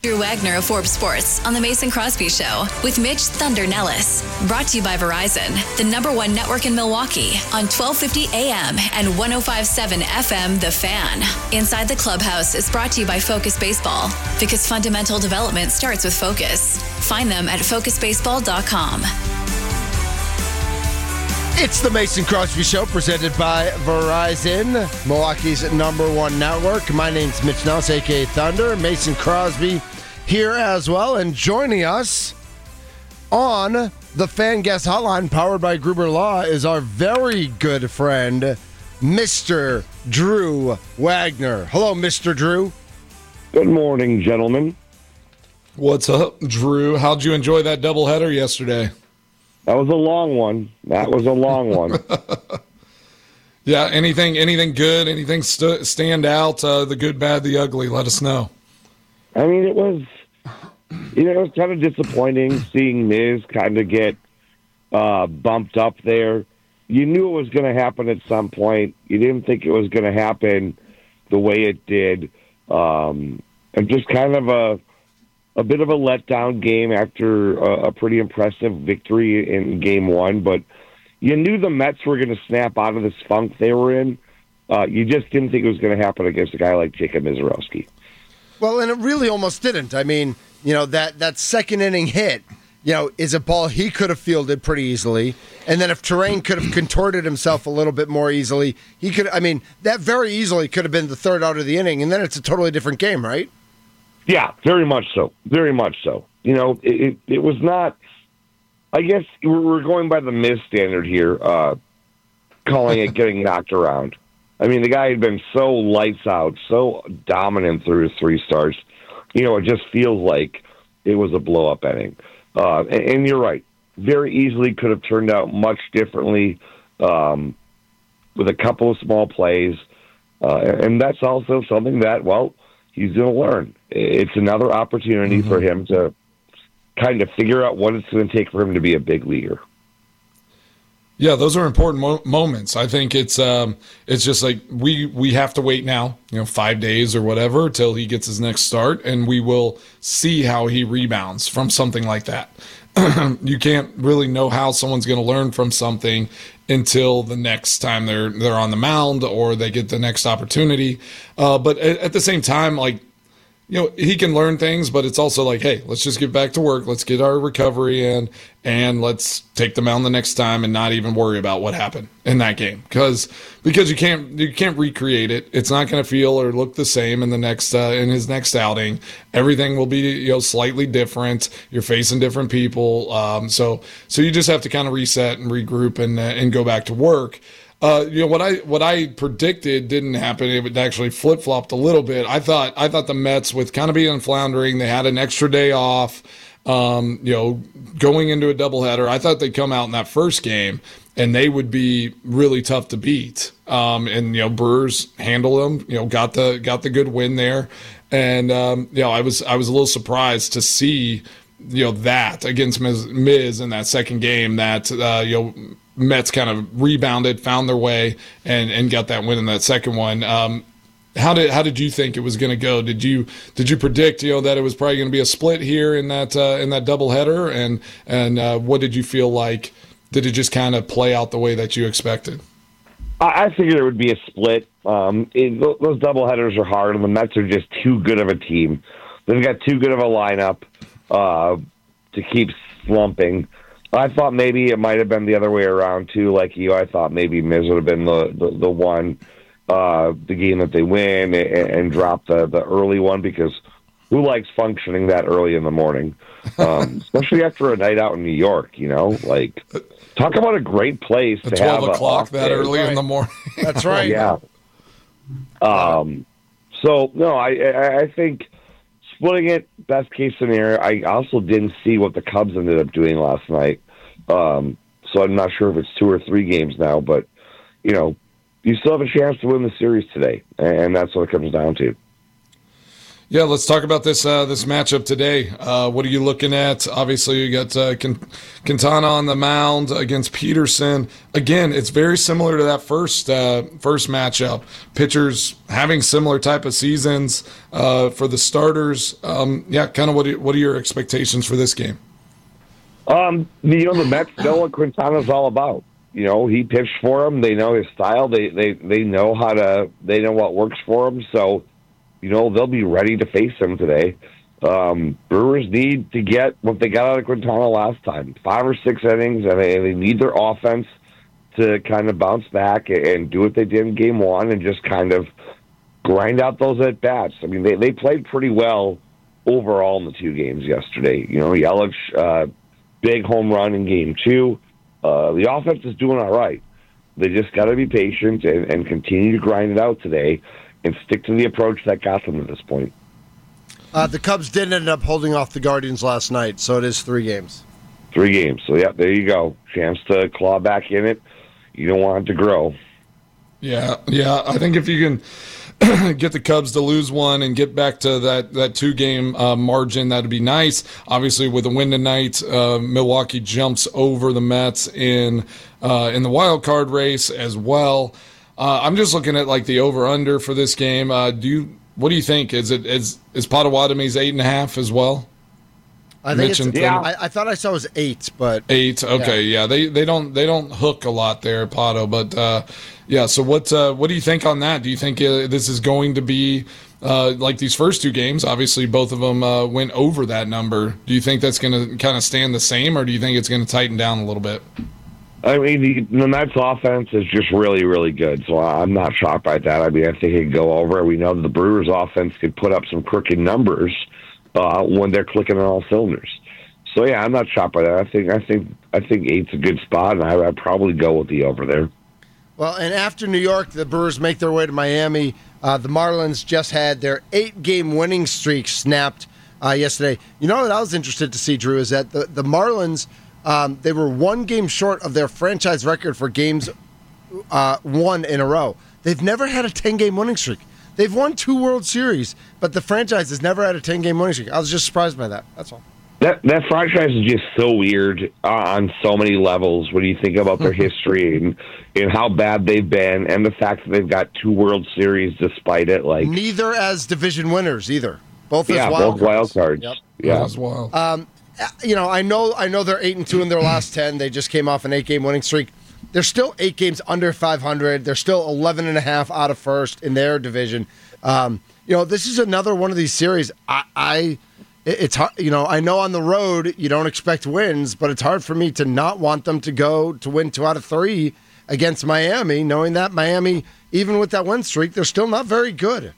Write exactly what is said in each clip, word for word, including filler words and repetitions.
Drew Wagner of Forbes Sports on the Mason Crosby Show with Mitch Thunder Nellis. Brought to you by Verizon, the number one network in Milwaukee on twelve fifty A M and one oh five point seven F M The Fan. Inside the Clubhouse is brought to you by Focus Baseball, because fundamental development starts with focus. Find them at focus baseball dot com. It's the Mason Crosby Show, presented by Verizon, Milwaukee's number one network. My name's Mitch Nellis, a k a. Thunder. Mason Crosby here as well. And joining us on the Fan Guest Hotline, powered by Gruber Law, is our very good friend, Mister Drew Wagner. Hello, Mister Drew. Good morning, gentlemen. What's up, Drew? How'd you enjoy that doubleheader yesterday? That was a long one. That was a long one. Yeah, anything anything good, anything st- stand out, uh, the good, bad, the ugly, let us know. I mean, it was, you know, it was kind of disappointing seeing Miz kind of get uh, bumped up there. You knew it was going to happen at some point. You didn't think it was going to happen the way it did. Um, and just kind of a a bit of a letdown game after a, a pretty impressive victory in game one. But you knew the Mets were going to snap out of this funk they were in. Uh, you just didn't think it was going to happen against a guy like Jacob Misiorowski. Well, and it really almost didn't. I mean, you know, that, that second inning hit, you know, is a ball he could have fielded pretty easily. And then if Terrain could have contorted himself a little bit more easily, he could, I mean, that very easily could have been the third out of the inning, and then it's a totally different game, right? Yeah, very much so. Very much so. You know, it, it, it was not, I guess we're, we're going by the Miz standard here, uh, calling it getting knocked around. I mean, the guy had been so lights out, so dominant through his three starts. You know, it just feels like it was a blow-up inning. Uh, and, and you're right. Very easily could have turned out much differently um, with a couple of small plays. Uh, and that's also something that, well, he's going to learn. It's another opportunity mm-hmm. for him to kind of figure out what it's going to take for him to be a big leaguer. Yeah, those are important mo- moments. I think it's um, it's just like we we have to wait now, you know, five days or whatever till he gets his next start, and we will see how he rebounds from something like that. You can't really know how someone's going to learn from something until the next time they're they're on the mound or they get the next opportunity. Uh, but at, at the same time, like, you know, he can learn things, but it's also like, hey, let's just get back to work. Let's get our recovery in, and let's take the mound the next time and not even worry about what happened in that game. Because because you can't you can't recreate it. It's not going to feel or look the same in the next uh, in his next outing. Everything will be, you know, slightly different. You're facing different people, um, so so you just have to kind of reset and regroup and uh, and go back to work. Uh, you know what I what I predicted didn't happen. It actually flip flopped a little bit. I thought I thought the Mets, with kind of being floundering, they had an extra day off. Um, you know, going into a doubleheader, I thought they'd come out in that first game and they would be really tough to beat. Um, and you know, Brewers handled them. You know, got the got the good win there. And um, you know, I was I was a little surprised to see, you know, that against Miz, Miz in that second game that uh, you know. Mets kind of rebounded, found their way, and, and got that win in that second one. Um, how did how did you think it was going to go? Did you did you predict, you know, that it was probably going to be a split here in that uh, in that doubleheader? And and uh, what did you feel like? Did it just kind of play out the way that you expected? I, I figured it would be a split. Um, it, those doubleheaders are hard, and the Mets are just too good of a team. They've got too good of a lineup uh, to keep slumping. I thought maybe it might have been the other way around, too, like you. I thought maybe Miz would have been the, the, the one, uh, the game that they win and, and drop the, the early one, because who likes functioning that early in the morning? Um, especially after a night out in New York, you know? Like, talk about a great place to have twelve o'clock that day. early right. in the morning. That's right. Yeah. Um. So, no, I, I, I think splitting it, best case scenario. I also didn't see what the Cubs ended up doing last night. Um, so I'm not sure if it's two or three games now, but, you know, you still have a chance to win the series today, and that's what it comes down to. Yeah, let's talk about this uh, this matchup today. Uh, what are you looking at? Obviously, you got uh, Quintana on the mound against Peterson. Again, it's very similar to that first uh, first matchup. Pitchers having similar type of seasons uh, for the starters. Um, yeah, kind of what are, what are your expectations for this game? Um, you know, the Mets know what Quintana's all about. You know, he pitched for them. They know his style. They they they know how to. They know what works for him. So, you know, they'll be ready to face him today. Um, Brewers need to get what they got out of Quintana last time, five or six innings, and they, they need their offense to kind of bounce back and do what they did in game one and just kind of grind out those at-bats. I mean, they, they played pretty well overall in the two games yesterday. You know, Yelich, uh, big home run in game two. Uh, the offense is doing all right. They just got to be patient and, and continue to grind it out today and stick to the approach that got them to this point. Uh, the Cubs did end up holding off the Guardians last night, so it is three games. Three games. So, yeah, there you go. Chance to claw back in it. You don't want it to grow. Yeah, yeah. I think if you can get the Cubs to lose one and get back to that, that two-game uh, margin, that would be nice. Obviously, with a win tonight, uh, Milwaukee jumps over the Mets in uh, in the wild card race as well. Uh, I'm just looking at like the over/under for this game. Uh, do you? What do you think? Is it is is Potawatomi's eight and a half as well? I think it's, yeah. I, I thought I saw it was eight, but eight. Okay, yeah. yeah, they they don't they don't hook a lot there, Pato. But uh, yeah, so what uh, what do you think on that? Do you think uh, this is going to be uh, like these first two games? Obviously, both of them uh, went over that number. Do you think that's going to kind of stand the same, or do you think it's going to tighten down a little bit? I mean, the, the Mets' offense is just really, really good, so I'm not shocked by that. I mean, I think it could go over. We know that the Brewers' offense could put up some crooked numbers uh, when they're clicking on all cylinders. So, yeah, I'm not shocked by that. I think I think, I think eight's a good spot, and I, I'd probably go with the over there. Well, and after New York, the Brewers make their way to Miami. Uh, the Marlins just had their eight-game winning streak snapped uh, yesterday. You know what I was interested to see, Drew, is that the, the Marlins – Um, they were one game short of their franchise record for games uh, won in a row. They've never had a ten-game winning streak. They've won two World Series, but the franchise has never had a ten-game winning streak. I was just surprised by that. That's all. That that franchise is just so weird uh, on so many levels when you think about their history and, and how bad they've been and the fact that they've got two World Series despite it. Like neither as division winners either. Both as yeah, wild both cards. wild cards. Yep. Yeah, as well. Um, You know, I know I know they're eight and two in their last ten. They just came off an eight-game winning streak. They're still eight games under five hundred. They're still eleven and a half out of first in their division. Um, you know, this is another one of these series. I, I, it's hard. You know, I know on the road you don't expect wins, but it's hard for me to not want them to go to win two out of three against Miami, knowing that Miami, even with that win streak, they're still not very good.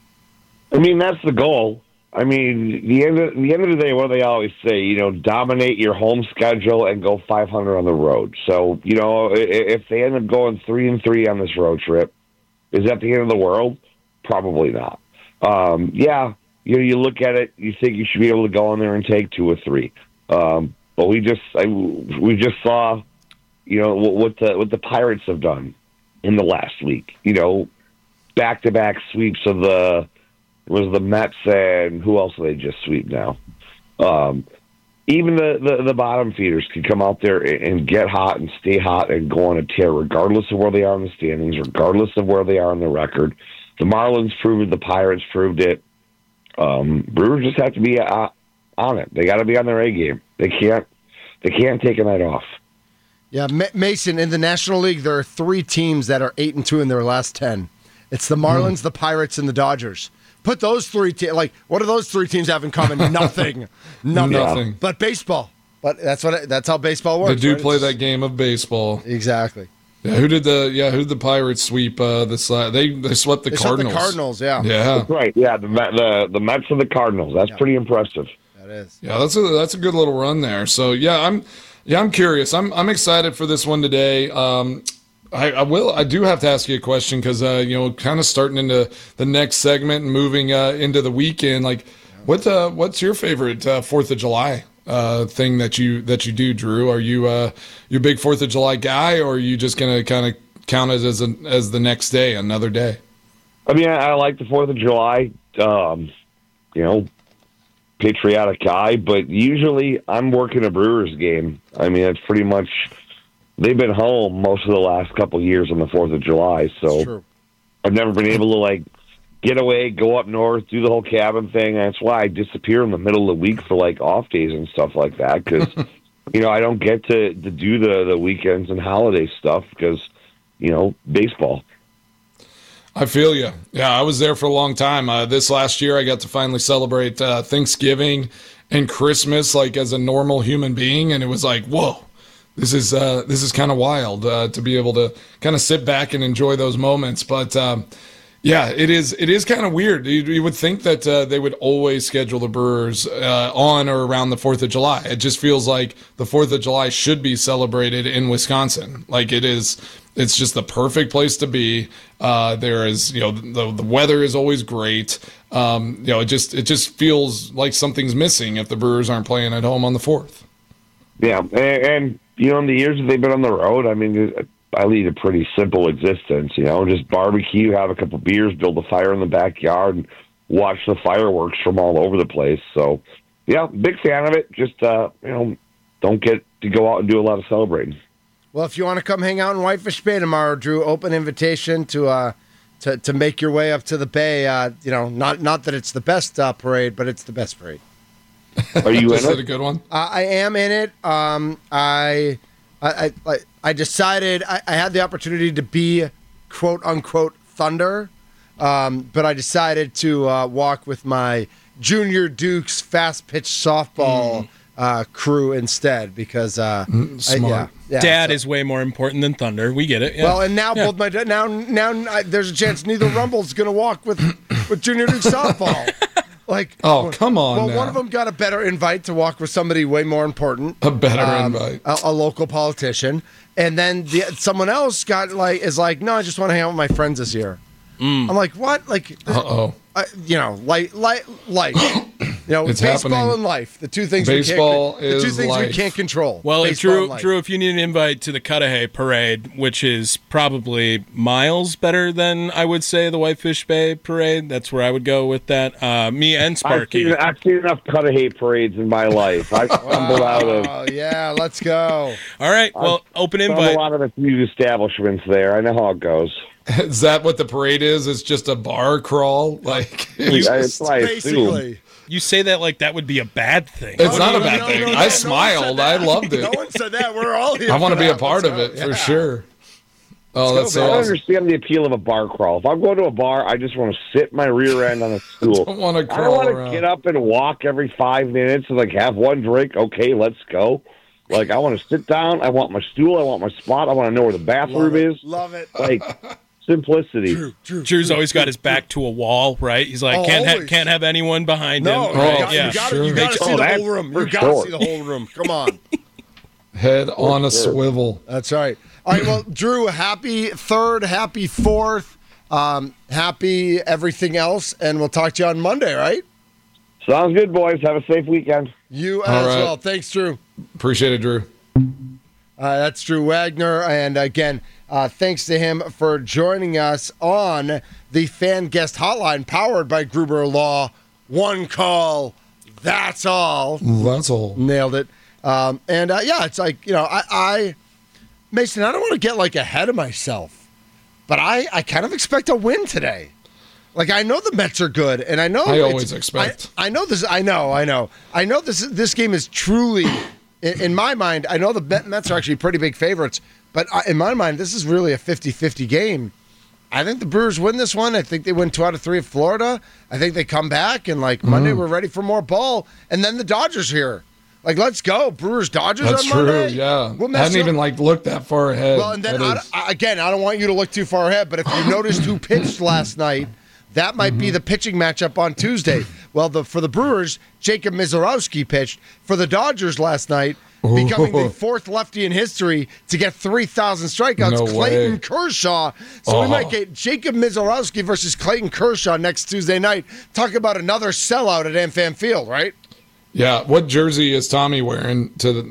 I mean, that's the goal. I mean, the end of, the end of the day, what do they always say? You know, dominate your home schedule and go five hundred on the road. So, you know, if they end up going three and three on this road trip, is that the end of the world? Probably not. Um, yeah, you know, you look at it, you think you should be able to go in there and take two or three. Um, but we just, I, we just saw, you know, what the what the Pirates have done in the last week. You know, back to back sweeps of the. Was the Mets and who else do they just sweep now? Um, even the, the, the bottom feeders can come out there and get hot and stay hot and go on a tear, regardless of where they are in the standings, regardless of where they are in the record. The Marlins proved it. The Pirates proved it. Um, Brewers just have to be uh, on it. They got to be on their A game. They can't. They can't take a night off. Yeah, Mason, in the National League, there are three teams that are eight and two in their last ten. It's the Marlins, mm. the Pirates, and the Dodgers. Put those three teams, like, what do those three teams have in common? Nothing. Nothing. Nothing. But baseball. But that's what. It, that's how baseball works. They do right? play it's, that game of baseball. Exactly. Yeah, who did the yeah who did the Pirates sweep uh, this? Uh, they they swept the they Cardinals. Swept the Cardinals, yeah. Yeah. That's right. Yeah, the the the Mets and the Cardinals. That's yeah. pretty impressive. That is. Yeah, that's a that's a good little run there. So yeah, I'm yeah I'm curious. I'm I'm excited for this one today. Um, I, I will. I do have to ask you a question because uh, you know, kind of starting into the next segment and moving uh, into the weekend. Like, what uh, what's your favorite uh, Fourth of July uh, thing that you that you do, Drew? Are you uh, you a big Fourth of July guy, or are you just gonna kind of count it as a, as the next day, another day? I mean, I, I like the Fourth of July. Um, you know, patriotic guy, but usually I'm working a Brewers game. I mean, it's pretty much they've been home most of the last couple of years on the Fourth of July, so I've never been able to like get away, go up north, do the whole cabin thing. That's why I disappear in the middle of the week for like off days and stuff like that because you know I don't get to, to do the the weekends and holiday stuff because you know baseball. I feel you. Yeah, I was there for a long time. Uh, this last year, I got to finally celebrate uh, Thanksgiving and Christmas like as a normal human being, and it was like, whoa, this is uh, this is kind of wild uh, to be able to kind of sit back and enjoy those moments. But um, yeah, it is it is kind of weird. You, you would think that uh, they would always schedule the Brewers uh, on or around the Fourth of July. It just feels like the Fourth of July should be celebrated in Wisconsin. Like it is. It's just the perfect place to be. Uh, there is, you know, the the weather is always great. Um, you know, it just it just feels like something's missing if the Brewers aren't playing at home on the fourth. Yeah, and, and you know, in the years that they've been on the road, I mean, I lead a pretty simple existence. You know, just barbecue, have a couple beers, build a fire in the backyard, and watch the fireworks from all over the place. So, yeah, big fan of it. Just uh, you know, don't get to go out and do a lot of celebrating. Well, if you want to come hang out in Whitefish Bay tomorrow, Drew, open invitation to uh, to to make your way up to the Bay. Uh, you know, not not that it's the best uh, parade, but it's the best parade. Are you in Is it? it a good one? Uh, I am in it. Um, I, I I I decided I, I had the opportunity to be quote unquote Thunder, um, but I decided to uh, walk with my Junior Dukes fast pitch softball. Mm. Uh, crew instead because uh, Smart. I, yeah, yeah, Dad so. is way more important than Thunder. We get it. Yeah. Well, and now yeah. both my dad now now I, there's a chance neither Rumble's going to walk with with Junior Duke softball. Like, oh come on! Well, now. one of them got a better invite to walk with somebody way more important, a better um, invite, a, a local politician, and then the, someone else got like is like, no, I just want to hang out with my friends this year. Mm. I'm like, what? Like, uh oh. Uh, you know, like, like, life. You know, it's baseball happening. and life. The two things baseball we can't, is the two things life. we can't control. Well, if baseball Drew, and Drew, if you need an invite to the Cudahy Parade, which is probably miles better than I would say the Whitefish Bay Parade, that's where I would go with that. Uh, me and Sparky. I've seen, I've seen enough Cudahy parades in my life. I stumbled out of. Oh yeah, let's go. All right, well, I've open done invite. a lot of the few establishments there. I know how it goes. Is that what the parade is? It's just a bar crawl, like You, just, I, I Basically. You say that like that would be a bad thing. It's No, not no, a bad no, thing. no, no, I no one smiled. said I that. loved it. No one said that. We're all here. I want to for be a that. part Let's of it go. for Yeah. sure. Oh, Let's that's go, so I don't awesome. understand the appeal of a bar crawl. If I'm going to a bar, I just want to sit my rear end on a stool. Don't want to I don't crawl want to around. get up and walk every five minutes and like have one drink. Okay, let's go. Like I want to sit down. I want my stool. I want my spot. I want to know where the bathroom Love it. is. Love it. Like simplicity. Drew, Drew, Drew's Drew, always got his back to a wall, right? He's like, Oh, can't ha- always. can't have anyone behind No, him. you Right? got, yeah. you got sure. you got to Oh, see the that's whole room. You for got to sure. see the whole room. Come on. Head on a sure. swivel. That's right. All right, well, Drew, happy third, happy fourth, um, happy everything else, and we'll talk to you on Monday, right? Sounds good, boys. Have a safe weekend. You All as right. well. Thanks, Drew. Appreciate it, Drew. Uh, that's Drew Wagner, and again, uh, thanks to him for joining us on the Fan Guest Hotline, powered by Gruber Law. One call, that's all. That's all. Nailed it. Um, and uh, yeah, it's like, you know, I, I, Mason, I don't want to get like ahead of myself, but I, I kind of expect a win today. Like I know the Mets are good, and I know I it's- always expect. I, I know this. I know. I know. I know this. This game is truly, in, in my mind. I know the Mets are actually pretty big favorites, but I, in my mind, this is really a fifty-fifty game. I think the Brewers win this one. I think they win two out of three at Florida. I think they come back, and like Monday, we're ready for more ball, and then the Dodgers here. Like, let's go, Brewers Dodgers That's on true. Monday. Yeah, We'll mess hadn't up- even like looked that far ahead. Well, and then That I, is- I- again, I don't want you to look too far ahead, but if you noticed who pitched last night, that might be the pitching matchup on Tuesday. Well, the for the Brewers, Jacob Mizorowski pitched. For the Dodgers last night, becoming the fourth lefty in history to get three thousand strikeouts, No Clayton way. Kershaw. So we Oh. might get Jacob Mizorowski versus Clayton Kershaw next Tuesday night. Talk about another sellout at AmFam Field, right? yeah. What jersey is Tommy wearing to the?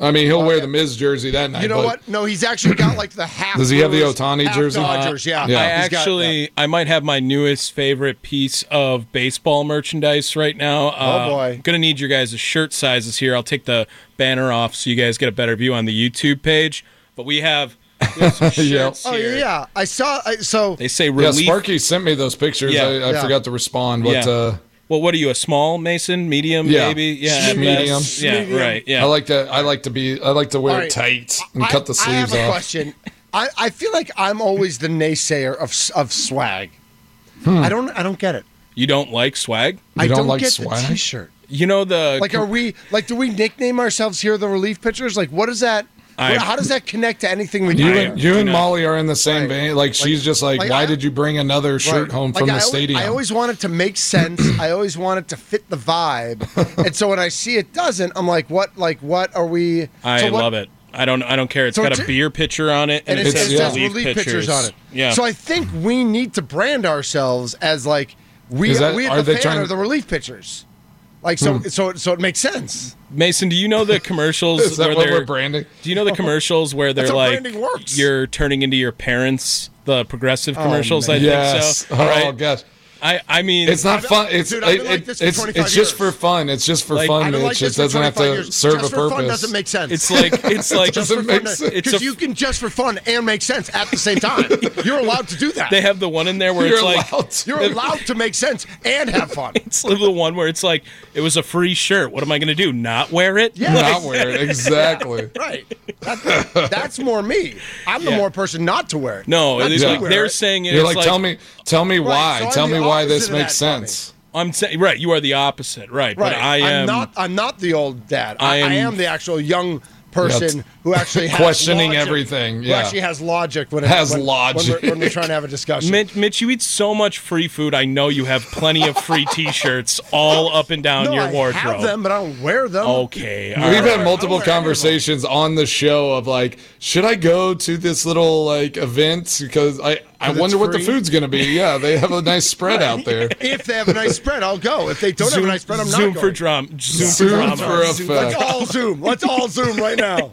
I mean, he'll oh, wear yeah. the Miz jersey that night. You know but what? No, he's actually got like the half. Does he have the Brewers, Ohtani half jersey? Dodgers, yeah. Uh, yeah. I actually, I might have my newest favorite piece of baseball merchandise right now. Uh, oh boy! I'm gonna need your guys' shirt sizes here. I'll take the banner off so you guys get a better view on the YouTube page. But we have. we have some shirts oh here. yeah, I saw. I, so they say relief. Yeah, Sparky sent me those pictures. Yeah. I, I yeah. forgot to respond, but. Yeah. Uh, Well, what are you, a small Mason, medium, yeah. maybe? Yeah, medium. Yeah, medium. right. Yeah, I like to. I like to be. I like to wear right. it tight and I, cut the sleeves I have a off. question. I, I feel like I'm always the naysayer of of swag. Hmm. I don't. I don't get it. You don't like swag? I don't don't like get swag? the T-shirt. You know the Like, are we like? Do we nickname ourselves here the relief pitchers? Like, what is that? I- how does that connect to anything we do? You I- and you do and not- Molly are in the same Right. vein. Like, she's just like, like, why I- did you bring another shirt Right. home Like, from I the always, stadium? I always want it to make sense. I always want it to fit the vibe. And so when I see it doesn't, I'm like, what? Like, what are we? I so what, love it. I don't. I don't care. It's So got it's- a beer pitcher on it, and, And it it says yeah. says relief, relief pitchers. pitchers on it. Yeah. So I think we need to brand ourselves as like we Is that- we are at the they fan trying- are the relief pitchers. Like so, Hmm. so so it makes sense. Mason, do you know the commercials Is that where what they're we're branding? Do you know the commercials where they're That's how like branding works. you're turning into your parents? The progressive commercials, I man. Yes. think so. Oh Right? gosh. I, I mean, It's not I've- fun. It's dude, I've been it- like it- this for it's twenty-five it's just years. for fun. It's just for Like, fun, I don't Mitch. like this It for doesn't have twenty-five to years. serve just a for fun purpose. doesn't make sense. It's like it's like just for doesn't fun make sense. It's because a- you can just for fun and make sense at the same time. You're allowed to do that. they have the one in there where You're it's like allowed to. You're allowed to make sense and have fun. it's the one where it's like it was a free shirt. What am I going to do? Not wear it? Yeah. Not wear it. Exactly. Right. That, that's more me. I'm the Yeah. more person not to wear it. No, Not it's to like wear they're it. saying it You're is like, tell me, tell me why. so I'm tell the me why this opposite of makes that, Tommy. sense. I'm saying right. You are the opposite, right? Right. But I am I'm not. I'm not the old dad. I, I am- I am the actual young person Yeah, who actually has questioning logic, everything, Who yeah. actually has logic when it, Has when, logic. when we're, when we're trying to have a discussion. Mitch, Mitch, you eat so much free food. I know you have plenty of free T-shirts all up and down no, your I wardrobe. have them, but I don't wear them. Okay, all We've right. had multiple I don't wear any of conversations on the show of like, should I go to this little like event because I I it's wonder what the free? food's gonna be. Yeah, they have a nice spread out there. If they have a nice spread, I'll go. If they don't have Zoom, a nice spread, I'm not Zoom going. for drum. Zoom, Zoom for drama. for Let's effect. all zoom. Let's all zoom right now.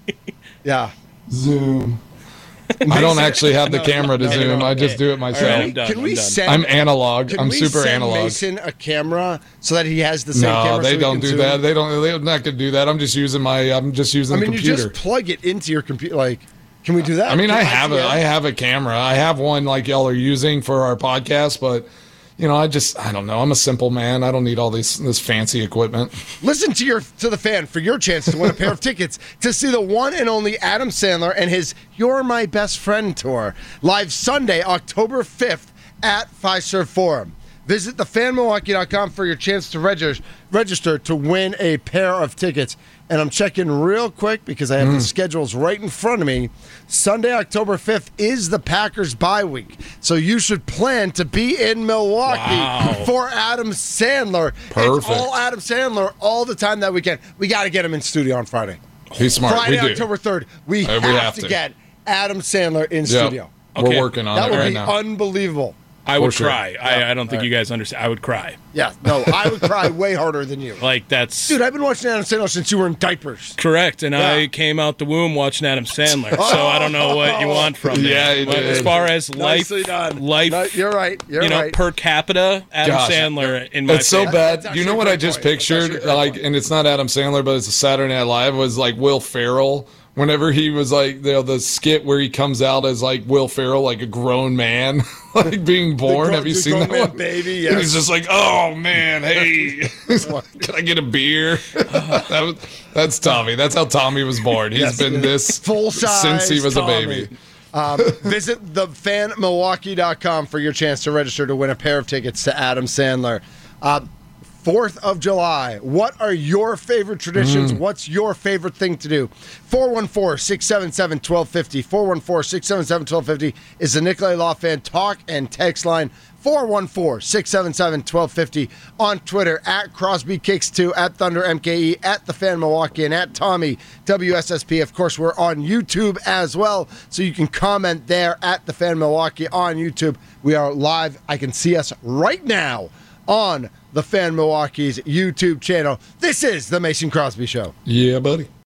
Yeah. Zoom. I don't actually have the No, camera to no, no, zoom. no, I just okay. do it All myself. right, I'm Can, done, can we I'm done. send? I'm analog. Can I'm we super send analog. Mason a camera so that he has the same No, camera? they so he don't can do zoom? that. They don't. They're not gonna do that. I'm just using my. I'm just using I the mean, computer. you just plug it into your computer. Like, can we do that? I mean, Can I have see a, it? I have a camera. I have one like y'all are using for our podcast, but you know, I just, I don't know. I'm a simple man. I don't need all this this fancy equipment. Listen to your to the fan for your chance to win a pair of tickets to see the one and only Adam Sandler and his "You're My Best Friend" tour live Sunday, October fifth at Fiserv Forum. Visit the fan milwaukee dot com for your chance to register register to win a pair of tickets. And I'm checking real quick because I have Mm. the schedules right in front of me. Sunday, October fifth is the Packers bye week. So you should plan to be in Milwaukee Wow. for Adam Sandler. Perfect. It's all Adam Sandler all the time that weekend. We got to get him in studio on Friday. He's smart. Friday, we do. October third. We, Uh, have, we have to, to. get Adam Sandler in Yep. studio. Okay. We're working on That it would right be now. unbelievable. I would For sure. cry. I, I don't think you guys understand. I would cry. Yeah, no, I would cry way harder than you. Like that's Dude, I've been watching Adam Sandler since you were in diapers. correct. And I Yeah. came out the womb watching Adam Sandler, so I don't know what you want from me. Yeah, you But did. as far as life, Nicely done. life, No, you're right. You're you know, right. per capita, Adam Gosh. Sandler in my It's so face. bad. That's You know actually what a I great just point. That's actually a pictured? great Like, point. and it's not Adam Sandler, but it's a Saturday Night Live. Was like Will Ferrell. Whenever he was like, you know, the skit where he comes out as like Will Ferrell, like a grown man, like being born. grown- Have you the seen grown that man one? baby, And yes. he's just like, oh man, hey, can I get a beer? that was, that's Tommy. That's how Tommy was born. He's Yes. been this Full size since he was Tommy. a baby. Um, visit the fan milwaukee dot com for your chance to register to win a pair of tickets to Adam Sandler. Uh, fourth of July. What are your favorite traditions? What's your favorite thing to do? four one four, six seven seven, one two five zero. four one four, six seven seven, one two five zero is the Nikolai Law Fan talk and text line. four one four, six seven seven, one two five zero on Twitter at Crosby Kicks two, at Thunder M K E, at The Fan Milwaukee, and at Tommy W S S P. Of course, we're on YouTube as well, so you can comment there at The Fan Milwaukee on YouTube. We are live. I can see us right now on The Fan Milwaukee's YouTube channel. This is The Mason Crosby Show. Yeah, buddy.